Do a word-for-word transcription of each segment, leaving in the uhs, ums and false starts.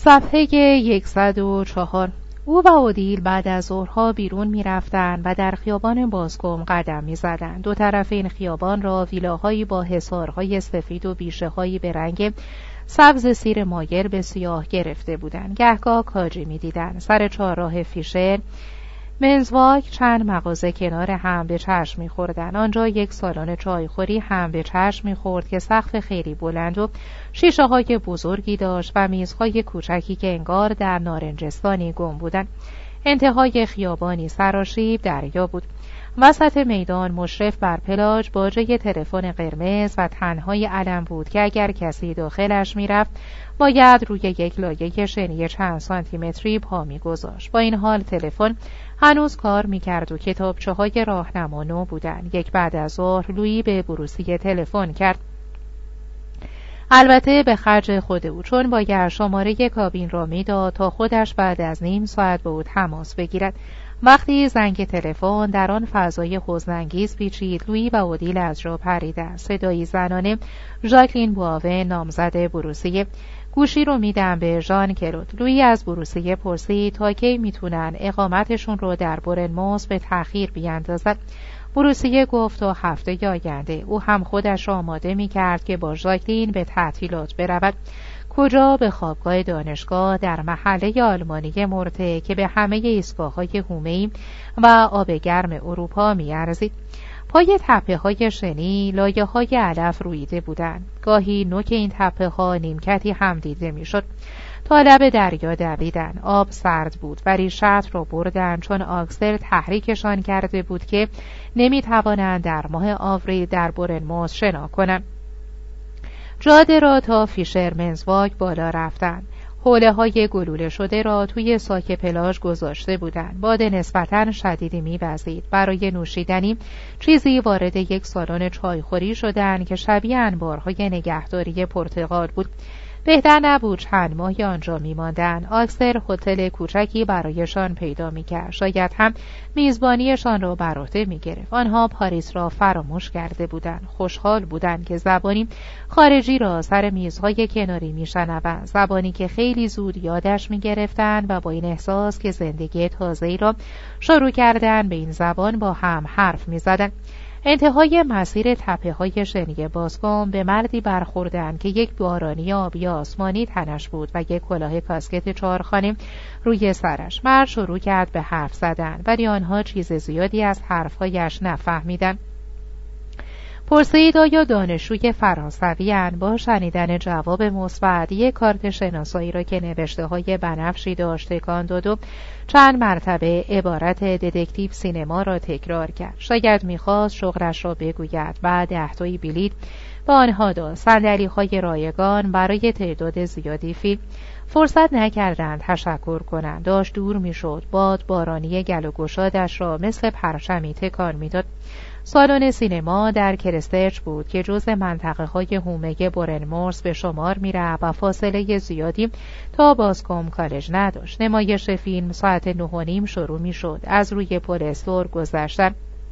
صفحه صد و چهار. او و اودیل بعد از ظهرها بیرون می رفتن و در خیابان بازکم قدم می زدن. دو طرف این خیابان را ویلاهایی با حصارهای سفید و بیشه هایی به رنگ سبز سیر مایل به سیاه گرفته بودند. گهگاه کاجی می دیدن. سر چهارراه فیشر منزواک چند مغازه کنار هم به چشم می خوردن. آنجا یک سالن چایخوری هم به چشم می خورد که سقف خیلی بلند و شیشه های بزرگی داشت و میزهای کوچکی که انگار در نارنجستانی گم بودند. انتهای خیابانی سراشیب دریا بود. وسط میدان مشرف بر پلاژ باجه تلفن قرمز و تنهای علم بود که اگر کسی داخلش میرفت باید روی یک لایه شنی چند سانتی متری پا میگذاشت. با این حال تلفن هنوز کار میکرد و کتابچه های راهنما نو بودند. یک بعد از ظهر لویی به بروسیه تلفن کرد، البته به خرج خود او، چون باید شماره کابین را میداد تا خودش بعد از نیم ساعت با او تماس بگیرد. وقتی زنگ تلفن در آن فضای حزن‌انگیز پیچید، لویی و اودیل از جا پریدند. صدایی زنانه ژاکلین بواوه نامزد بروسیه. گوشی رو میدم به ژان کلود. لویی از بروسیه پرسید تا کی میتونن اقامتشون رو در بورنموث به تأخیر بیاندازن. بروسیه گفت تا هفته آینده. او هم خودش را آماده میکرد که با ژاکلین به تعطیلات برود. کجا؟ به خوابگاه دانشگاه در محله آلمانی مرته که به همه ایستگاه‌های حومه‌ای و آب گرم اروپا می‌ارزید. پای تپه‌های شنی لایه‌های علف رویده بودند. گاهی نوک این تپه‌ها نیمکتی هم دیده می‌شد. تا لب دریا دویدند. آب سرد بود ولی شط را بردند چون آکسل تحریکشان کرده بود که نمی‌توانند در ماه آوریل در بورنموث شنا کنند. جاده را تا فیشر منزواک بالا رفتند. حوله های گلوله شده را توی ساک پلاژ گذاشته بودند. باد نسبتاً شدیدی می‌وزید. برای نوشیدنی چیزی وارد یک سالن چایخوری شدند که شبیه انبارهای نگهداری پرتقال بود. بهتر نبود چند ماهی آنجا می‌ماندند. آکسل هتل کوچکی برایشان پیدا می‌کرد. شاید هم میزبانیشان را بر عهده می‌گرفت. آنها پاریس را فراموش کرده بودند. خوشحال بودند که زبانی خارجی را سر میزهای کناری می‌شنوند. زبانی که خیلی زود یادش می‌گرفتند و با این احساس که زندگی تازه‌ای را شروع کردند به این زبان با هم حرف می‌زدند. انتهای مسیر تپه‌های شنی بازکم به مردی برخوردند که یک بارانی آبی آسمانی تنش بود و یک کلاه کاسکت چهارخانه روی سرش. مرد شروع کرد به حرف زدن ولی آنها چیز زیادی از حرفهایش نفهمیدند. پرسید آیا دانشجوی فرانسوی‌اند؟ با شنیدن جواب مثبت یک کارت شناسایی را که نوشته های بنفشی داشت تکان داد و چند مرتبه عبارت دتکتیو سینما را تکرار کرد. شاید می‌خواست شغلش را بگوید. بعد ده تایی بلیط به آنها داد. صندلی‌های رایگان برای تعداد زیادی فیلم. فرصت نکردند تشکر کنند. داشت دور می‌شد. باد بارانی گل و گشادش را مثل پرچمی تکان می‌داد. سالن سینما در کرستچ بود که جزء منطقه های حومه بورنموث به شمار می رفت و فاصله زیادی تا بازکم کالج نداشت. نمایش فیلم ساعت نه و نیم شروع می شد. از روی پل استور گذشتن.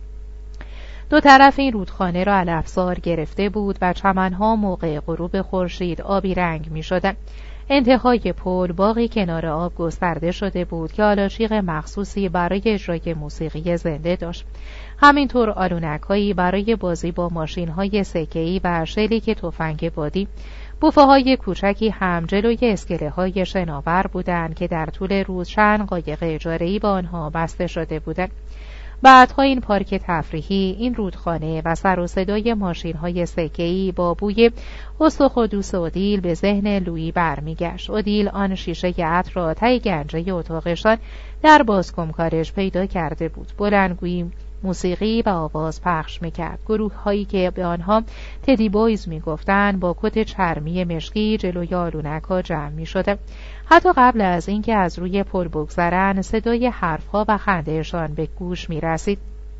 دو طرف این رودخانه را علفزار گرفته بود و چمنها موقع غروب خورشید آبی رنگ می شدن. انتهای پل باغی کنار آب گسترده شده بود که آلاچیق مخصوصی برای اجرای موسیقی زنده داشت. همینطور آلونک‌هایی برای بازی با ماشین‌های سکه‌ای و شلیک تفنگ بادی. بوفه های کوچکی هم جلوی اسکله های شناور بودند که در طول روز چند قایق اجاره‌ای با آنها بسته شده بودند. بعدها این پارک تفریحی، این رودخانه و سر و صدای ماشین های سکه‌ای با بوی استخ و دوس اودیل به ذهن لویی برمیگشت. اودیل آن شیشه عطر را ته گنجه اتاقشان در بازکم کالج پیدا کرده بود. بلندگویی موسیقی و آواز پخش میکرد. گروه هایی که به آنها تدی بویز میگفتند با کت چرمی مشکی جلوی آلونک ها جمع میشده. حتی قبل از اینکه از روی پل بگذرند صدای حرفها و خندهشان به گوش میرسید.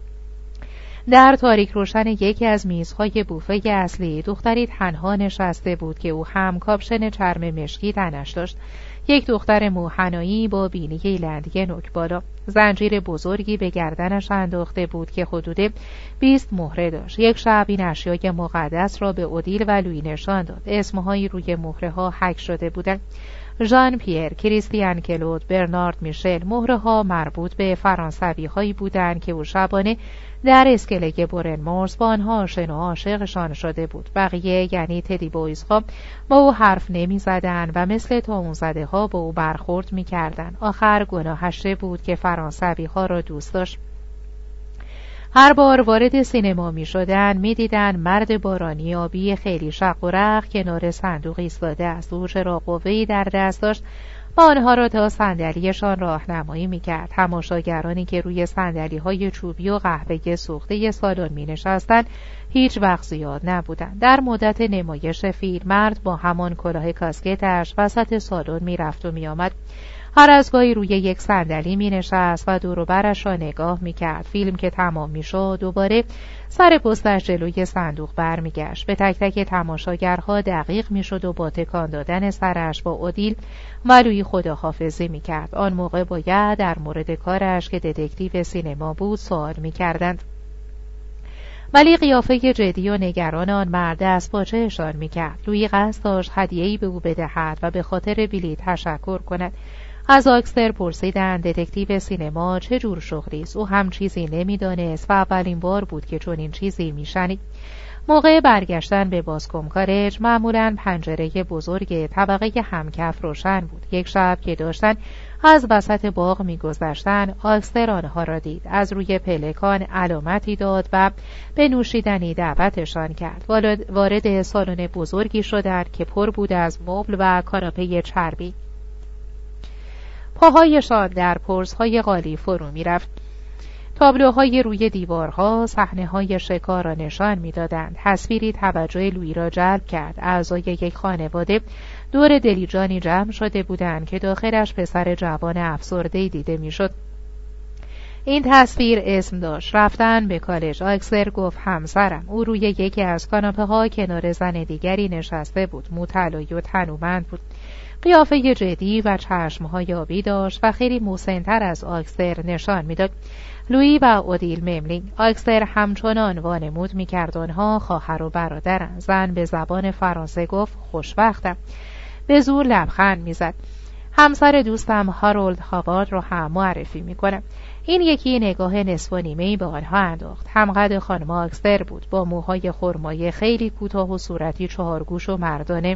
در تاریک روشن یکی از میزهای بوفه اصلی دختری تنها نشسته بود که او هم کاپشن چرم مشکی تنش داشت. یک دختر موحنایی با بینی لندی نوک بالا. زنجیر بزرگی به گردنش انداخته بود که حدود بیست مهره داشت. یک شب این اشیای مقدس را به اودیل و لویی نشان داد. اسمهایی روی مهره ها حک شده بودند: ژان پیر، کریستیان کلود، برنارد میشل. مهره ها مربوط به فرانسوی هایی بودند که او شبانه در اسکله برنمورس با آنها آشنا و عاشقشان شده بود. بقیه یعنی تدی بویز ها با او حرف نمی زدن و مثل طاعون زده ها با او برخورد می کردن. آخر گناهش بود که فرانسوی ها را دوست داشت. هر بار وارد سینما می شدن می دیدن مرد بارانی آبی خیلی شق و رق کنار صندوق ایستاده است. او چراغ قوه‌ای در دست داشت و آنها را تا صندلیشان راهنمایی می کرد. تماشاگرانی که روی صندلی های چوبی و قهوه‌ای سوخته سالن می نشستند هیچ وقت زیاد نبودند. در مدت نمایش فیلم مرد با همان کلاه کاسکتش وسط سالن می رفت و می آمد. هر از گاهی روی یک صندلی می نشست و دور و برش را نگاه می کرد. فیلم که تمام می شد دوباره سر پستش جلوی صندوق بر می گشت. به تک تک تماشاگرها دقیق می شد و با تکان دادن سرش با اودیل و لویی خداحافظی می کرد. آن موقع باید در مورد کارش که دتکتیو سینما بود سوال می کردند. ولی قیافه جدی و نگران آن مرد از پاچه اشان می کرد. لویی قصد داشت هدیه‌ای به او بدهد و به خاطر بلیط تشکر کند. از آکستر پرسیدند دتکتیو سینما چه جور شغلی است. او هم چیزی نمی‌دانست و اولین بار بود که چنین چیزی می‌شنید. موقع برگشتن به بازکوم کالج معمولاً پنجره بزرگ طبقه همکف روشن بود. یک شب که داشتن از وسط باغ می‌گذشتند آکستر آنها را دید. از روی پلکان علامتی داد و به نوشیدنی دعوتشان کرد. وارد سالن بزرگی شدند که پر بود از مبل و کاناپه چربی. پاهایشان در پرس‌های قالی فرو می‌رفت. تابلوهای روی دیوارها صحنه‌های شکار را نشان می‌دادند. تصویری توجه لویی را جلب کرد. اعضای یک خانواده دور دلیجانی جمع شده بودند که داخلش پسر جوان افسرده‌ای دیده می‌شد. این تصویر اسم داشت. رفتن به کالج. آکسر گفت همسرم. او روی یکی از کاناپه‌ها کنار زن دیگری نشسته بود. مو طلایی و تنومند بود. قیافه جدی و چشمهای آبی داشت و خیلی مسن‌تر از آکستر نشان میداد. لویی و اودیل مملینگ. آکستر همچنان وانمود میکرد آنها خواهر و برادرند. زن به زبان فرانسه گفت خوشبختم. به زور لبخند میزد. همسر دوستم هارولد هاوارد رو هم معرفی میکنم. این یکی نگاه نصف و نیمه‌ای به آنها انداخت. همقد خانم آکستر بود با موهای خرمایی خیلی کوتاه و صورتی چهارگوش و مردانه.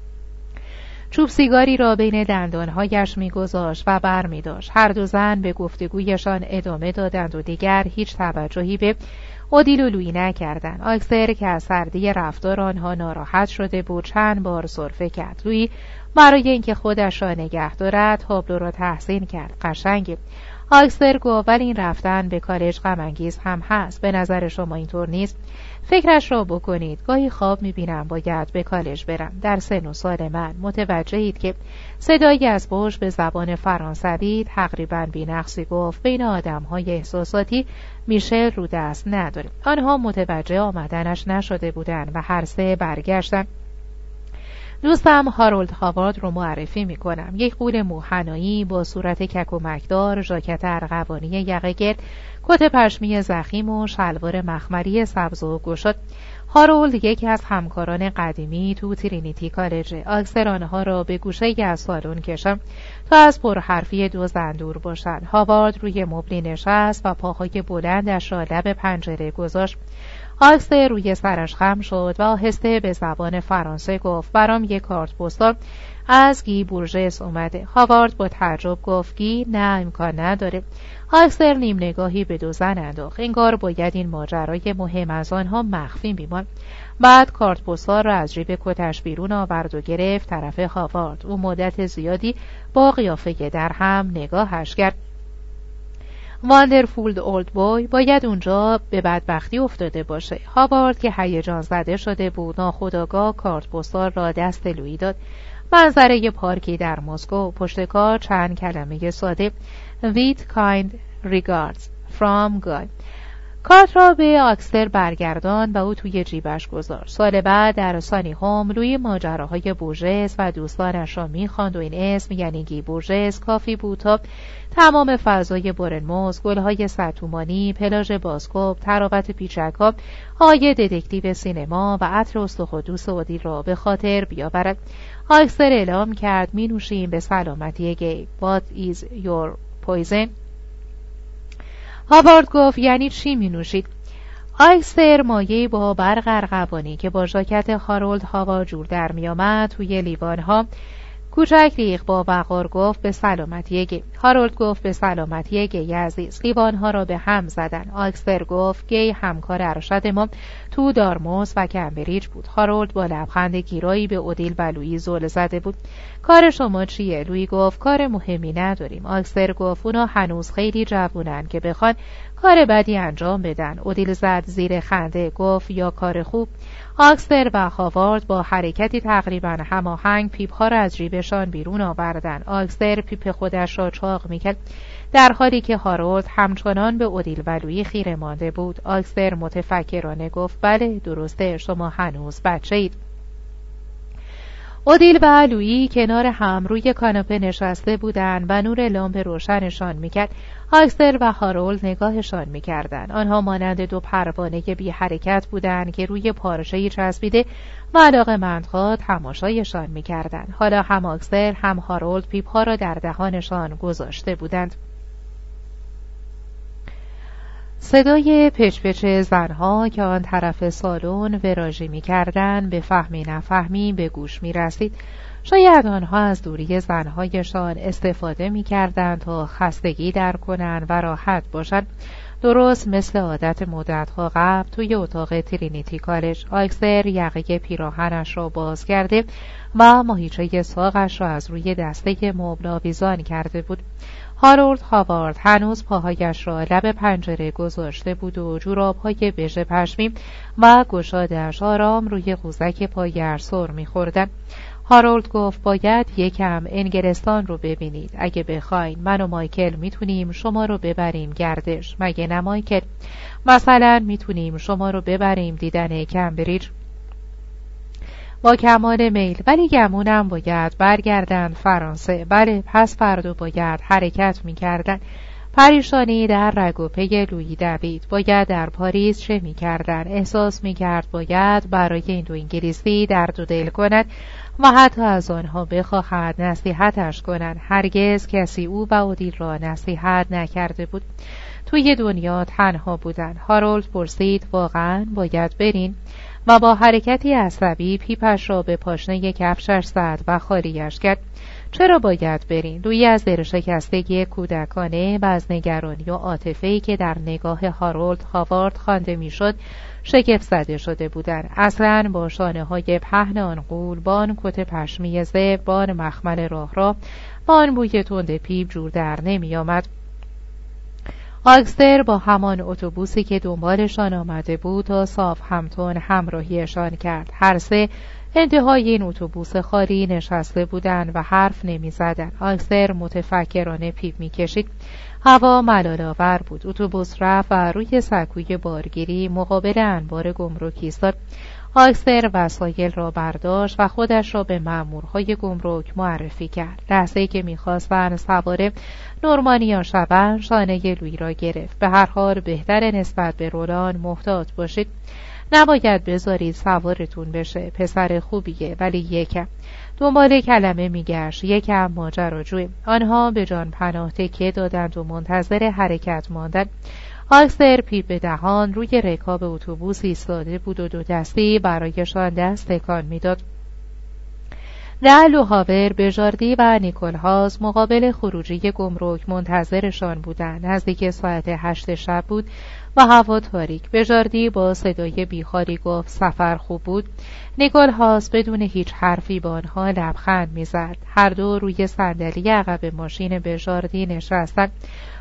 چوب سیگاری را بین دندانهایش می‌گذاشت و بر می‌داشت. هر دو زن به گفتگویشان ادامه دادند و دیگر هیچ توجهی به اودیل و لویی نکردند. آکستر که از سردی رفتار آنها ناراحت شده بود چند بار سرفه کرد. لویی برای اینکه خودش را نگه دارد تابلو را تحسین کرد. قشنگه. آکستر گفت ولی این رفتن به کالج غم انگیز هم هست. به نظر شما اینطور نیست؟ فکرش را بکنید. گاهی خواب میبینم باید به کالج برم. در سن و سال من متوجهید که صدایی از پشت به زبان فرانسوی تقریباً بی‌نقصی گفت بین آدم‌های احساساتی میشل رو دست نداره. آنها متوجه آمدنش نشده بودند و هر سه برگشتن. دوستم هارولد هاوارد رو معرفی میکنم. یک غول موحنایی با صورت کک و مکدار، ژاکت ارغوانی یقه گرد، کت پشمی ضخیم و شلوار مخمری سبز و گشاد. هارولد یکی از همکاران قدیمی تو ترینیتی کالج. آکستر آنها را به گوشه‌ای از سالن کشم تا از پرحرفی دو زن دور باشند. هاوارد روی مبلی نشست و پاهای بلندش را لب پنجره گذاشت. آکستر روی سرش خم شد و آهسته به زبان فرانسه گفت برام یک کارت پستال از گی بورژس اومده. هاوارد با تعجب گفت گی؟ نه امکان نداره. آکستر نیم نگاهی به دو زن انداخت. انگار باید این ماجرای مهم از آنها مخفی میماند. بعد کارت پستال را از جیب کتش بیرون آورد و گرفت طرف هاوارد. او مدت زیادی با قیافه در هم نگاهش کرد. واندرفولد اولد بوی باید اونجا به بدبختی افتاده باشه. هاوارد که هیجان زده شده بود ناخودآگاه کارت پستال را دست لویی داد. منظره پارکی در مسکو، پشت کار چند کلمه ساده: With kind regards from God. کارت را به آکسر برگردان و او توی جیبش گذاشت. سال بعد در سانی هوم لویی ماجراهای بورژس و دوستانش را می‌خواند و این اسم یعنی گی بورژس کافی بود تا تمام فضای بورنموث، گل‌های صدتومانی، پلاژ بازکوب، تراوت پیچک‌ها، های دتکتیو سینما و عطر استخوان‌دوس اودیل را به خاطر بیاورد. آکسر اعلام کرد می نوشیم به سلامتی گی. What is your poison؟ هاوارد گفت یعنی چی می نوشید؟ آکسر مایه‌ای با برق ارغوانی که با ژاکت هارولد هاوارد جور در می آمد توی لیوانها کوچک ریخت. با وقار گفت به سلامتی گی. هارولد گفت به سلامتی گی عزیز. لیوانها را به هم زدن. آکسر گفت گی همکار ارشد ما تو دارموس و کمبریج بود. هارولد با لبخند گیرایی به اودیل و لویی زل زده بود. کار شما چیه؟ لویی گفت کار مهمی نداریم. آکسر گفت اونا هنوز خیلی جوونن که بخوان کار بدی انجام بدن. اودیل زد زیر خنده گفت یا کار خوب. آکسر و هاوارد با حرکتی تقریبا هماهنگ پیپ‌ها را از جیبشان بیرون آوردن. آکسر پیپ خودش را چاق می‌کرد در حالی که هارولد همچنان به اودیل و لویی خیره مانده بود. آکسر متفکرانه گفت بله درسته، شما هنوز بچه‌اید. اودیل و لویی کنار هم روی کاناپه نشسته بودند و نور لامپ روشنشان میکرد. آکسر و هارولد نگاهشان میکردند. آنها مانند دو پروانه بی حرکت بودند که روی پارچه‌ای چسبیده و علاقه‌مندها تماشایشان میکردند. حالا هم آکسر هم هارولد پیپ‌ها را در دهانشان گذاشته بودند. صدای پچ‌پچ زنها که آن طرف سالن وراژی می‌کردند به فهمی نفهمی به گوش می‌رسید. شاید آنها از دوری زنهایشان استفاده می‌کردند تا خستگی در کنند و راحت باشند. درست مثل عادت مدت‌ها قبل توی اتاق ترینیتی کالج آکسر یقه پیراهنش را باز کرده و ماهیچه ساقش را از روی دسته مبل آویزان کرده بود. هارولد هاوارد هنوز پاهایش را لب پنجره گذاشته بود و جوراب‌های بژ پشمی و گشادش آرام روی قوزک پایش سر می‌خوردند. هارولد گفت باید یکم انگلستان رو ببینید. اگه بخواین من و مایکل میتونیم شما رو ببریم گردش، مگه نه مایکل؟ مثلا میتونیم شما رو ببریم دیدن کمبریج. با کمال میل، ولی گمونم باید برگردن فرانسه. بله پس فردا باید حرکت میکردن. پریشانی در رگ و پی لویی دوید. باید در پاریس چه میکردن؟ احساس میکرد باید برای این دو انگلیسی درد و دل کند و حتی از آنها بخواهد نصیحتش کنند. هرگز کسی او و اودیل را نصیحت نکرده بود. توی دنیا تنها بودن. هارولد پرسید واقعا باید برین؟ و با حرکتی عصبی پیپش را به پاشنه کفشش زد و خالیش کرد. چرا باید برین؟ لویی از دل شکستگی کودکانه و از نگرانی و عاطفه‌ای که در نگاه هارولد هاوارد خوانده میشد شگفت زده شده بودند. اصلاً با شانه‌های پهن آن غول، با آن کت پشمی زبر، با آن مخمل راه را، با آن بوی تند پیپ جور در نمی آمد. آکسر با همان اتوبوسی که دنبالشان آمده بود تا ساوثهمپتون همراهیشان کرد. هر سه انتهای این اتوبوس خالی نشسته بودند و حرف نمی زدن. آکسر متفکرانه پیپ می کشید. هوا ملال‌آور بود. اتوبوس رفت و روی سکوی بارگیری مقابل انبار گمرک ایستاد. آکسر وسایل را برداشت و خودش را به مأمورهای گمرک معرفی کرد. لحظه‌ای که می‌خواستند سوار نورمانیا شوند، شانه لویی را گرفت. به هر حال بهتر نسبت به رولان محتاط باشید. نباید بذارید سوارتون بشه. پسر خوبیه ولی یکم. دنبال کلمه میگشت. یکم ماجراجوی. آنها به جان پناه تکیه دادند و منتظر حرکت ماندند. آکسر پیپ به دهان روی رکاب اتوبوس ایستاده بود و دو دستی برایشان دست تکان میداد. دل و هاور، بژاردی و نیکولهاز مقابل خروجی گمرک منتظرشان بودند. نزدیک ساعت هشت شب بود و هوا تاریک. بژاردی با صدای بیخاری گفت سفر خوب بود. نیکولهاز بدون هیچ حرفی با آنها لبخند میزد. هر دو روی صندلی عقب ماشین بژاردی نشستند.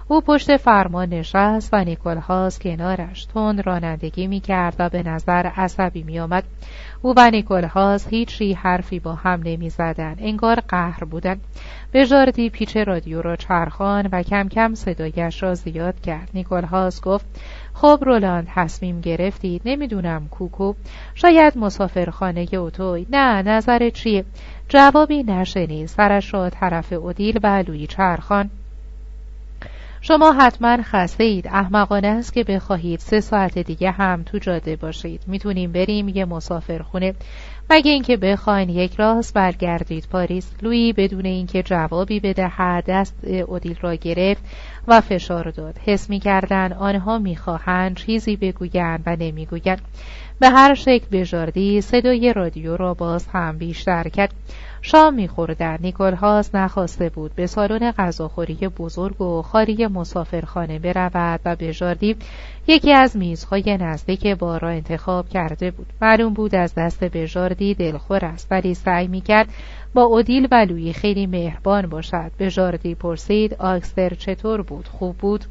او پشت فرمان نشست و نیکولهاس کنارش. تند رانندگی می‌کرد و به نظر عصبی می‌آمد. او و نیکولهاس هیچی حرفی با هم نمی‌زدند، انگار قهر بودند. بژاردی پیچ رادیو را چرخاند و کم کم صدایش را زیاد کرد. نیکولهاس گفت: خب رولاند، تصمیم گرفتید؟ نمیدونم کوکو، شاید مسافرخانه اتوی. نه، نظر چیه؟ جوابی نشنید. سرش را طرف اودیل و لویی چرخان. شما حتما خسته اید. احمقانه است که بخواهید سه ساعت دیگه هم تو جاده باشید. میتونیم بریم یه مسافرخونه، مگه اینکه بخواین یک راست برگردید پاریس. لویی بدون اینکه جوابی بدهد دست اودیل را گرفت و فشار داد. حس می‌کردند آنها می‌خواهند چیزی بگویند و نمی‌گویند. به هر شکل بژاردی صدای رادیو را باز هم بیشتر کرد. شام می‌خوردند. نیکولهاس نخواسته بود به سالن غذاخوری بزرگ و خالی مسافرخانه برود و بژاردی یکی از میزهای نزدیک بار را انتخاب کرده بود. معلوم بود از دست بژاردی دلخور است، ولی سعی می‌کرد با اودیل و لویی خیلی مهربان باشد. بژاردی پرسید: آکستر چطور بود؟ خوب بود؟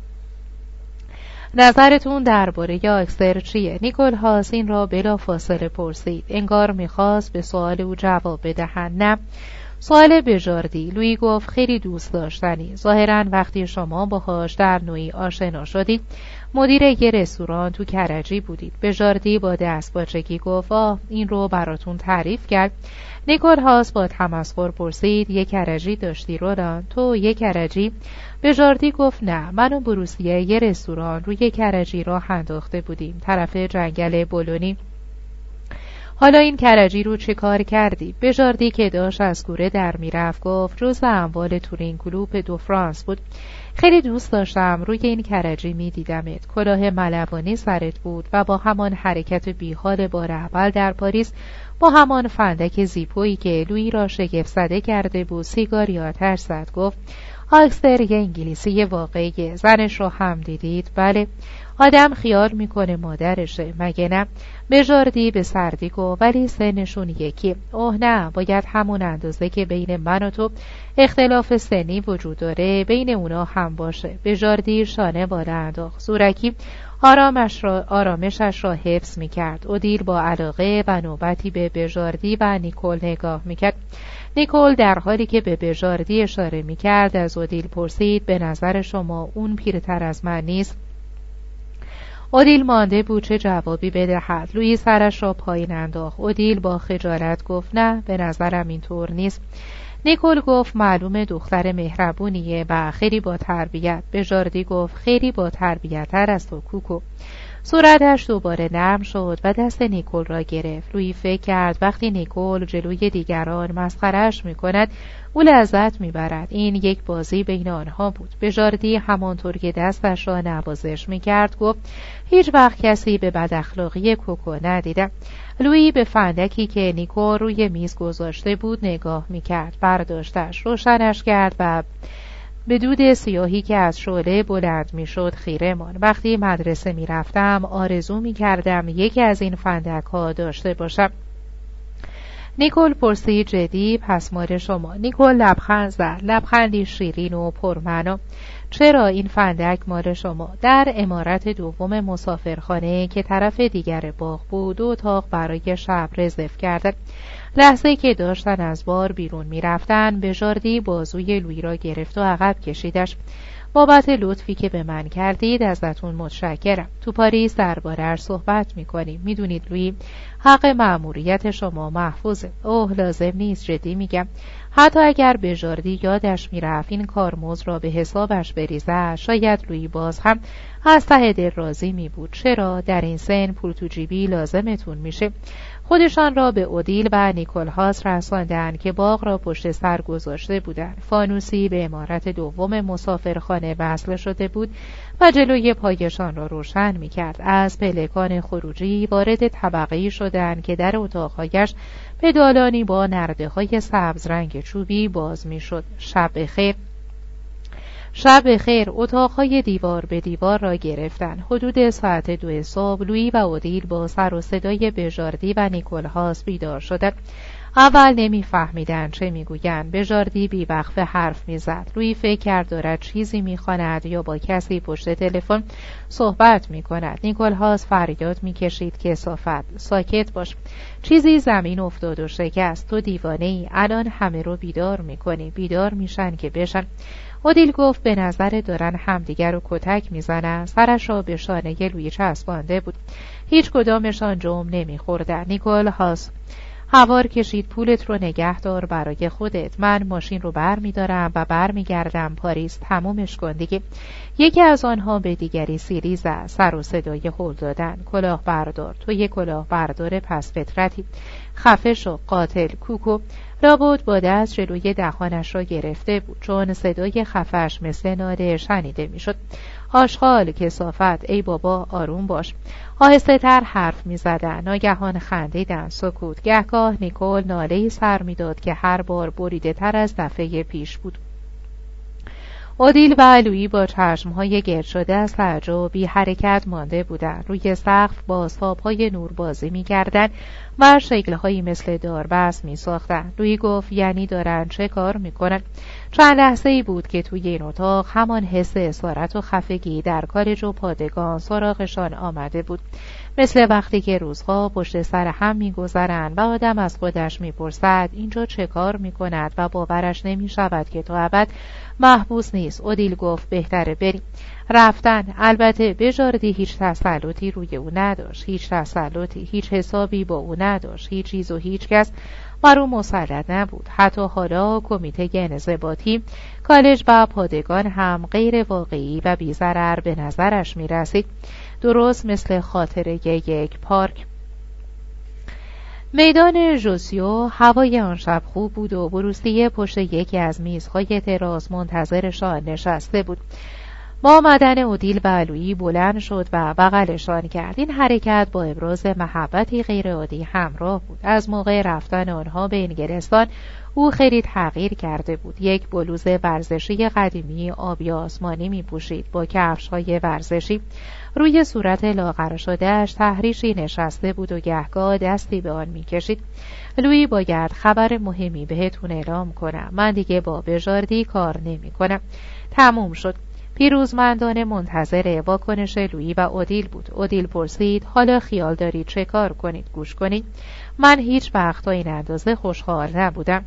نظرتون درباره آکستر چیه؟ نیکولهاس این را بلا فاصله پرسید. انگار میخواست به سؤال او جواب بدهند. نه. سؤال بژاردی. لویی گفت: خیلی دوست داشتنی. ظاهراً وقتی شما باهاش در نوعی آشنا شدید مدیر یه رستوران تو کرجی بودید. بژاردی با دستپاچگی گفت: آه، این رو براتون تعریف کرد. نیکولهاس با تمسخر پرسید: یک کرجی داشتی رولاند؟ تو یک کرجی؟ بژاردی گفت: نه، من و بروسیه یه رستوران روی کرجی راه انداخته بودیم، طرف جنگل بولونی. حالا این کرجی رو چه کار کردی؟ بژاردی که داشت از کوره در میرفت گفت: جزء اموال تورین کلوپ دو فرانس بود. خیلی دوست داشتم روی این کرجی می دیدمت. کلاه ملوانی سرت بود و با همان حرکت بیحال بار اول در پاریس، با همان فندک زیپویی که لویی را شگفت زده کرده بود، سیگاری آتش زد. گفت: آکستر یه انگلیسی واقعیه. زنش رو هم دیدید؟ بله. آدم خیال میکنه مادرشه، مگه نه؟ بژاردی به سردی گفت: ولی سنشون یکی. اوه نه، باید همون اندازه که بین من و تو اختلاف سنی وجود داره بین اونا هم باشه. بژاردی شانه بالا انداخت. زورکی آرامش را آرامشش را حفظ میکرد. اودیل با علاقه و نوبتی به بژاردی و نیکول نگاه میکرد. نیکول در حالی که به بژاردی اشاره میکرد از اودیل پرسید: به نظر شما اون پیرتر از من نیست؟ اودیل مانده بود چه جوابی بدهد. لویی سرش را پایین انداخت. اودیل با خجالت گفت: نه، به نظرم اینطور نیست. نیکول گفت: معلومه دختر مهربونیه و خیلی با تربیت. بژاردی گفت: خیلی با تربیت‌تر از تو کوکو. صورتش دوباره نرم شد و دست نیکول را گرفت. لویی فکر کرد وقتی نیکول جلوی دیگران مسخره‌اش می‌کند او لذت می‌برد. این یک بازی بین آنها بود. بژاردی همانطور که دستش را نوازش می‌کرد گفت: هیچ وقت کسی به بداخلاقی کوکو ندیدم. لویی به فندکی که نیکول روی میز گذاشته بود نگاه می‌کرد. برداشتش، روشنش کرد و به دود سیاهی که از شعله بلند میشد خیره ماند. وقتی مدرسه میرفتم آرزو میکردم یکی از این فندک ها داشته باشم. نیکول پرسید: جدی؟ پس مال شما؟ نیکول لبخند زد، لبخندی شیرین و پرمعنا. چرا این فندک مال شما؟ در عمارت دوم مسافرخانه که طرف دیگر باغ بود دو اتاق برای شب رزرو کردند. لحظه که داشتن از بار بیرون می رفتن بژاردی بازوی لویی را گرفت و عقب کشیدش. بابت لطفی که به من کردید ازتون متشکرم. تو پاریس درباره‌اش صحبت می کنیم. می دونید لویی، حق مأموریت شما محفوظه. اوه لازم نیست، جدی میگم. حتی اگر بژاردی یادش می رفت این کارمزد را به حسابش بریزد شاید لویی باز هم از ته دل راضی می بود. چرا در این سن پول تو جیبی لازمتون میشه؟ خودشان را به اودیل و نیکولهاس رساندند که باغ را پشت سر گذاشته بودند. فانوسی به عمارت دوم مسافرخانه وصل شده بود و جلوی پایشان را روشن می‌کرد. از پلکان خروجی وارد طبقه‌ای شدند که در اتاق‌هایش به دالانی با نرده‌های سبز رنگ چوبی باز می‌شد. شب بخیر. شب بخیر. اتاقهای دیوار به دیوار را گرفتند. حدود ساعت دو صبح لویی و اودیل با سر و صدای بژاردی و نیکولهاس بیدار شدند. اول نمیفهمیدن چه میگویند. بژاردی بیوقفه حرف میزد. لویی فکر کرد دارد چیزی میخواند یا با کسی پشت تلفن صحبت میکند. نیکولهاس فریاد میکشید که صافت ساکت باش، چیزی زمین افتاد و شکست. تو دیوانه ای، الان همه رو بیدار میکنی. بیدار میشن که بشن. اودیل گفت به نظر دارن همدیگر رو کتک میزنن. سرش را به شانه لویی چسبانده بود. هیچ کدامشان جرم نمیخوردن. نیکولهاس هوار کشید. پولت رو نگه دار برای خودت. من ماشین رو بر میدارم و بر میگردم پاریس. تمومش کن دیگه. یکی از آنها به دیگری سیلی زد. سر و صدای هل دادن. کلاه بردار، تو یک کلاه بردار پس فطرتی. خفه شو قاتل کوکو. لابد با دست جلوی دهانش را گرفته بود، چون صدای خفش مثل ناله شنیده میشد. آشغال کثافت. ای بابا آروم باش. آهسته تر حرف می زدن. ناگهان خندیدن. سکوت. گهگاه نیکول ناله‌ای سر می داد که هر بار بریده تر از دفعه پیش بود. اودیل و لویی با چشمهای گرد شده از تعجب بی حرکت مانده بودند. روی سقف با سابهای نور بازی می کردن و شکلهایی مثل داربست می ساختن. لویی گفت یعنی دارن چه کار می کنن؟ چند لحظه ای بود که توی این اتاق همان حس اسارت و خفگی در کالج و پادگان سراغشان آمده بود. مثل وقتی که روزها پشت سر هم می گذرند و آدم از خودش می پرسد اینجا چه کار می کند و باورش نمی شود که تا ابد محبوس نیست. اودیل گفت بهتره بریم. رفتن. البته بژاردی هیچ تسلطی روی او نداشت. هیچ تسلطی، هیچ حسابی با او نداشت. هیچ چیز و هیچ کس بر او مسلط نبود. حتی حالا کمیته انضباطی کالج و پادگان هم غیر واقعی و بی‌ضرر به نظرش می رسید. درست مثل خاطره یک پارک. میدان ژوسیو هوای آن شب خوب بود و بروسیه پشت یکی از میزهای دراز منتظرشان نشسته بود. با آمدن اودیل و لویی بلند شد و بغلشان کرد. این حرکت با ابراز محبتی غیرعادی همراه بود. از موقع رفتن آنها به انگلستان او خیلی تغییر کرده بود. یک بلوز ورزشی قدیمی آبی آسمانی می پوشید با کفش‌های ورزشی. روی صورت لاغر شده‌اش تحریشی نشسته بود و گهگاه دستی به آن می کشید. لویی باید خبر مهمی بهتون اعلام کنم. من دیگه با بژاردی کار نمی کنم. تموم شد. پیروزمندانه منتظر واکنش لویی و اودیل بود. اودیل پرسید حالا خیال دارید چه کار کنید؟ گوش کنید. من هیچ وقت تا این اندازه خوشحال نبودم.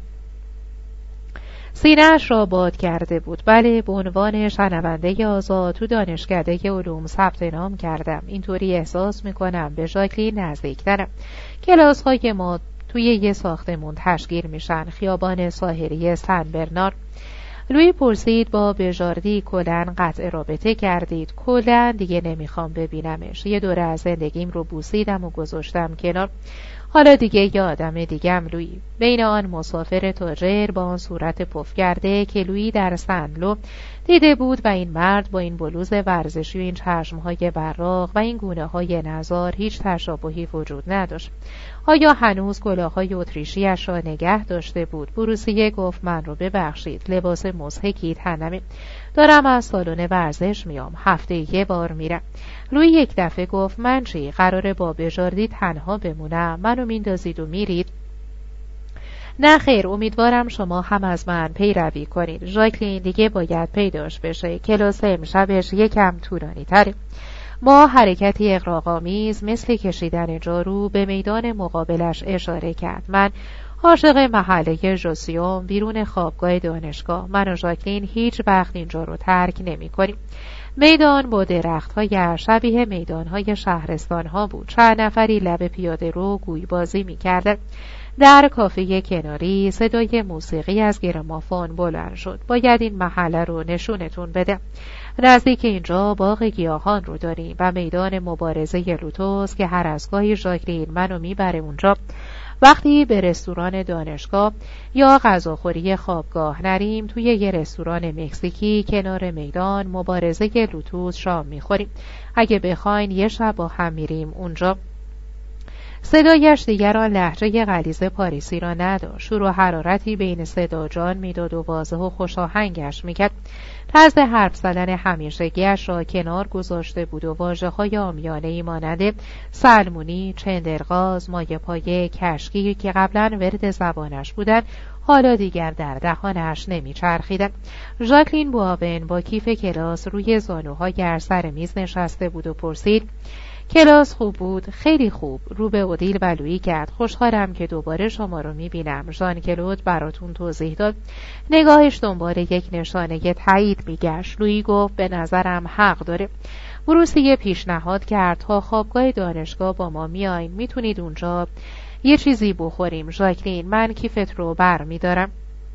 سینه‌اش را باد کرده بود. بله، به عنوان شنونده آزاد تو دانشکده علوم ثبت نام کردم. اینطوری احساس میکنم به ژاکلین نزدیکترم. کلاس‌های ما توی یه ساختمون تشکیل میشن. خیابان ساحلی سن برنار. لویی پرسید با بژاردی کلاً قطع رابطه کردید؟ کلاً دیگه نمیخوام ببینمش. یه دوره از زندگیم رو بوسیدم و گذاشتم کنار. حالا دیگه یه آدم دیگم لویی. بین آن مسافر تاجر با آن صورت پف کرده که لویی در سنلو دیده بود و این مرد با این بلوز ورزشی و این چشمهای براق و این گونه های نزار هیچ تشابهی وجود نداشت. آیا هنوز کلاه‌های اتریشی‌اش را نگه داشته بود؟ بروسیه گفت من رو ببخشید، لباس مضحکی تنمه. دارم از سالن ورزش میام. هفته یه بار میرم. لویی یک دفعه گفت من چی؟ قراره با بژاردی تنها بمونم؟ منو میندازید و میرید؟ نه خیر، امیدوارم شما هم از من پیروی کنید. ژاکلین دیگه باید پیداش بشه. کلاس امشبش یکم طولانی تره. با حرکتی اغراق‌آمیز مثل کشیدن جارو به میدان مقابلش اشاره کرد. من عاشق محله ژوسیوم بیرون خوابگاه دانشگاه. من و ژاکلین هیچ وقت اینجا رو ترک نمی کنیم. میدان با درخت‌های شبیه میدان‌های شهرستان‌ها بود. چند نفری لب پیاده رو گوی بازی می‌کردند. در کافه کناری صدای موسیقی از گرامافون بلند شد. باید این محله رو نشونتون بدم. نزدیک اینجا باغ گیاهان رو داریم و میدان مبارزه لوتوس که هر از گاهی ژاکلین منو میبره اونجا. وقتی به رستوران دانشگاه یا غذاخوری خوابگاه نریم، توی یه رستوران مکزیکی کنار میدان مبارزه لوتوس شام میخوریم. اگه بخواین یه شب با هم میریم اونجا. صدایش دیگر آن لهجه غلیظ پاریسی را نداشت. شور و حرارتی بین صدا جان میداد و واضح و خوشاهنگش میکرد. طرز حرف زدن همیشگیش را کنار گذاشته بود و واژه‌های عامیانه‌ای مانند سلمونی، چندرغاز، مایه پایه، کشکی که قبلا ورد زبانش بودند حالا دیگر در دهانش نمیچرخیدند. ژاکلین بوآون با کیف کلاس روی زانوهای سر میز نشسته بود و پرسید: کلاس خوب بود؟ خیلی خوب. رو به اودیل و لویی کرد. خوشحالم که دوباره شما رو میبینم. ژان کلود براتون توضیح داد. نگاهش دنبال یک نشانه تایید میگشت. لویی گفت به نظرم حق داره. بروسیه پیشنهاد کرد تا خوابگاه دانشگاه با ما میاین. میتونید اونجا یه چیزی بخوریم. ژاکلین، من کیفت رو بر میدارم.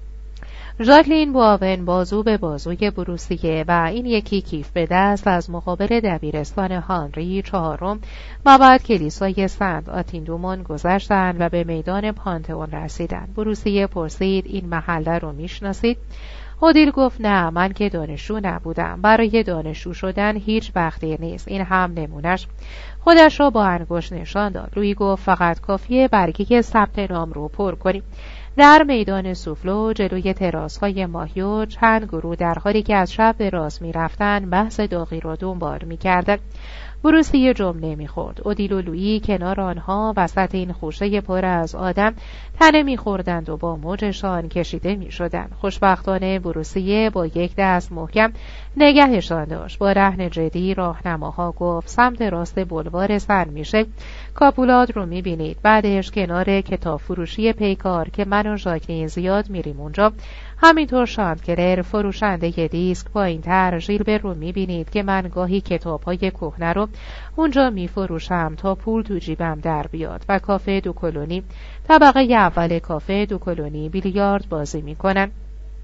ژاکلین بوآون بازو به بازوی بروسیه و این یکی کیف به دست از مقابل دبیرستان هانری چهارم و بعد کلیسای سنت آتیندومون گذشتند و به میدان پانتئون رسیدند. بروسیه پرسید: این محله رو میشناسید؟ اودیل گفت: نه، من که دانشجو نبودم. برای دانشجو شدن هیچ وقت دیر نیست. این هم نمونش. خودش را با انگشت نشان داد. لویی گفت: فقط کافیه برگه ثبت نام رو پر کنیم. در میدان سوفلو جلوی تراس‌های ماهیو چند گروه در حالی که از چپ به راست می‌رفتند بحث داغی را دنبال می‌کردند. بروسیه جمله می‌خورد. اودیل و لویی کنار آنها وسط این خوشه پر از آدم تنه می‌خوردند و با موجشان کشیده می‌شدند. خوشبختانه بروسیه با یک دست محکم نگهشان داشت. با لحن جدی راهنماها گفت: سمت راست بولوار سن میشه کاپولاد رو می‌بینید. بعدش کنار کتاب فروشی پیکار که من و ژاکلین زیاد میریم اونجا، همینطور شانتکلر فروشنده دیسک پایین‌تر ژیلبر رو می‌بینید که من گاهی کتاب‌های کهنه رو اونجا می‌فروشم تا پول تو جیبم در بیاد. و کافه دو کلونی، طبقه اول کافه دو کلونی بیلیارد بازی می‌کنن.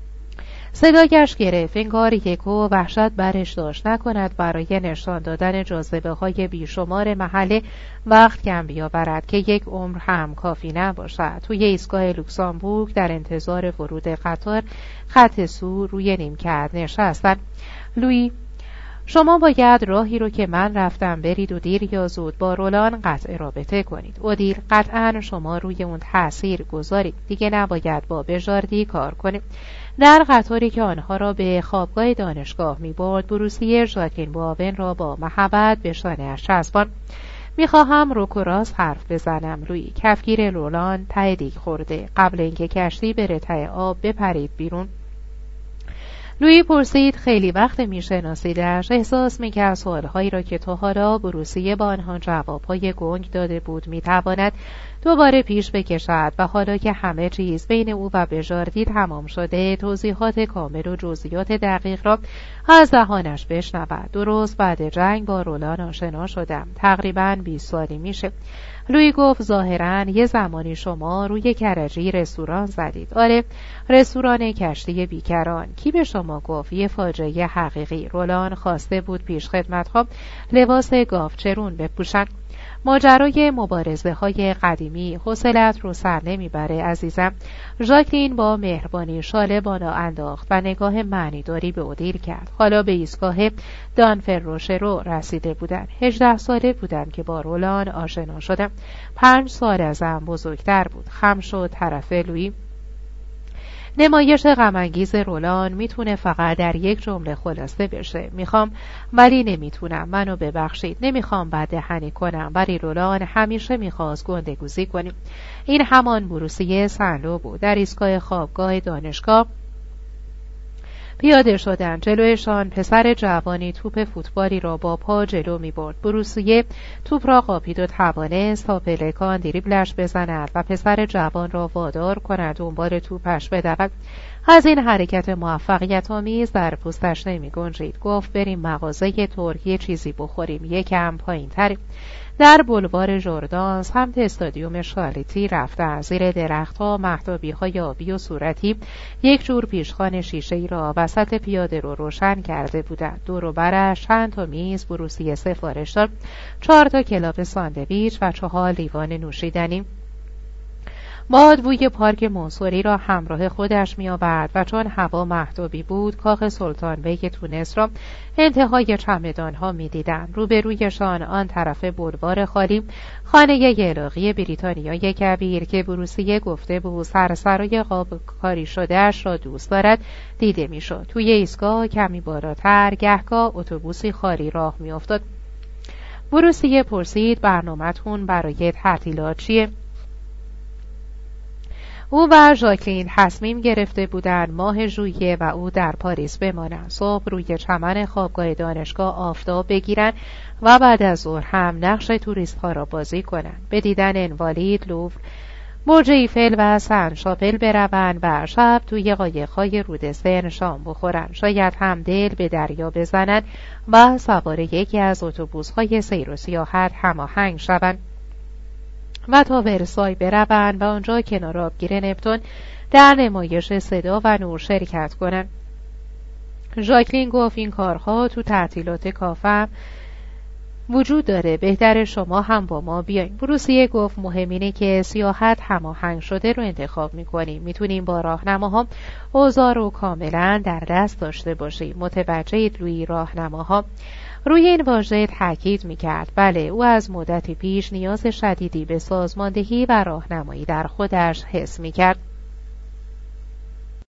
صدایش گرفت، انگار یکو وحشت برش داشت نکند برای نشان دادن جاذبه های بیشمار محله وقت کم بیاورد که یک عمر هم کافی نباشد. توی ایستگاه لوکسامبورگ در انتظار ورود قطار خط سو روی نیمکت نشستن. لویی: شما باید راهی رو که من رفتم برید و دیر یا زود با رولان قطع رابطه کنید. اودیل: قطعا شما روی اون تأثیر گذارید. دیگه نباید با بژاردی کار کنیم. در قطاری که آنها را به خوابگاه دانشگاه می برد، بروسیه ژاکلین بوآون را با محبت به شانه‌اش چسباند. میخواهم روک و راست حرف بزنم لویی. کفگیر رولان ته دیگ خورده. قبل اینکه کشتی بره ته آب بپرید بیرون. لویی پرسید: خیلی وقت میشناسیدش؟ احساس میکرد سوالهایی را که تا حالا بروسیه با آنها جوابهای گنگ داده بود میتواند دوباره پیش بکشد و حالا که همه چیز بین او و بژاردی تمام شده توضیحات کامل و جزئیات دقیق را از دهانش بشنود. درست بعد جنگ با رولان آشنا شدم. تقریباً بیست سالی میشه. لویی گفت: ظاهراً یه زمانی شما روی کرجی رستوران زدید. آره، رستوران کشتی بیکران. کی به شما گفت؟ یه فاجعه حقیقی. رولان خواسته بود پیش خدمت‌ها لباس گاوچرون بپوشن. ماجرای مبارزه های قدیمی حوصله‌ات رو سر نمیبره عزیزم. ژاکلین با مهربانی شاله بالا انداخت و نگاه معنیداری به اودیل کرد. حالا به ایستگاه دانفروشرو رسیده بودن. هجده ساله بودم که با رولان آشنا شدم. پنج سال ازم بزرگتر بود. خم شد طرف لویی. نمایش غم‌انگیز رولان میتونه فقط در یک جمله خلاصه بشه: میخوام ولی نمیتونم، منو ببخشید. نمیخوام بددهنی کنم ولی رولان همیشه میخواست گندگوزی کنیم. این همان بروسیه سنلو بود. در ایستگاه خوابگاه دانشگاه پیاده شدند. جلویشان پسر جوانی توپ فوتبالی را با پا جلو می برد. بروسیه توپ را قاپید و توانست تا پلکان دریبلش بزند و پسر جوان را وادار کند دنبال توپش بدود. از این حرکت موفقیت آمیز در پوستش نمی گنجید. گفت: بریم مغازه ترک یه چیزی بخوریم، یکم پایین تریم. در بولوار ژوردان سمت استادیوم شارلتی رفتند. زیر درختها مهتابی‌های آبی و صورتی یک جور پیشخوان شیشه‌ای را وسط پیاده رو روشن کرده بودند. دور و برش چند تا میز بروسیه سفارش داد، چهار تا کلاپ ساندویچ و چهار لیوان نوشیدنی. باد بوی پارک منصوری را همراه خودش می‌آورد و چون هوا مهتابی بود کاخ سلطان بیگ تونس را انتهای چمدان‌ها می‌دیدند. روبرویشان آن طرف بلوار خالی خانه یلاقی بریتانیای کبیر که بروسیه گفته بود سرسرای قاب کاری شده‌اش را دوست دارد دیده می‌شد. توی ایستگاه کمی بالاتر گهگاه اتوبوسی خالی راه می‌افتاد. بروسیه پرسید برنامه‌تون برای تعطیلات چیه؟ او و ژاکلین تصمیم گرفته بودند ماه ژوئیه و او در پاریس بمانند. صبح روی چمن خوابگاه دانشگاه آفتاب بگیرند و بعد از ظهر هم نقش توریست ها را بازی کنند. به دیدن انوالید، لوور، برج ایفل و سن شاپل بروند و شب توی قایق‌های رود سن شام بخورند. شاید هم دل به دریا بزنند و سوار یکی از اتوبوس‌های سیر و سیاحت هماهنگ شوند و تا ورسای بروند و آنجا کنار آبگیر نپتون در نمایش صدا و نور شرکت کنند. ژاکلین گفت این کارها تو تعطیلات کافم وجود داره، بهتره شما هم با ما بیاین. بروسیه گفت مهم اینه که سیاحت هماهنگ شده رو انتخاب میکنیم. میتونیم با راهنماها اوضاع رو کاملا در دست داشته باشیم. متوجهید لویی؟ راهنماها روی این واژه تاکید میکرد. بله، او از مدتی پیش نیاز شدیدی به سازماندهی و راهنمایی در خودش حس میکرد.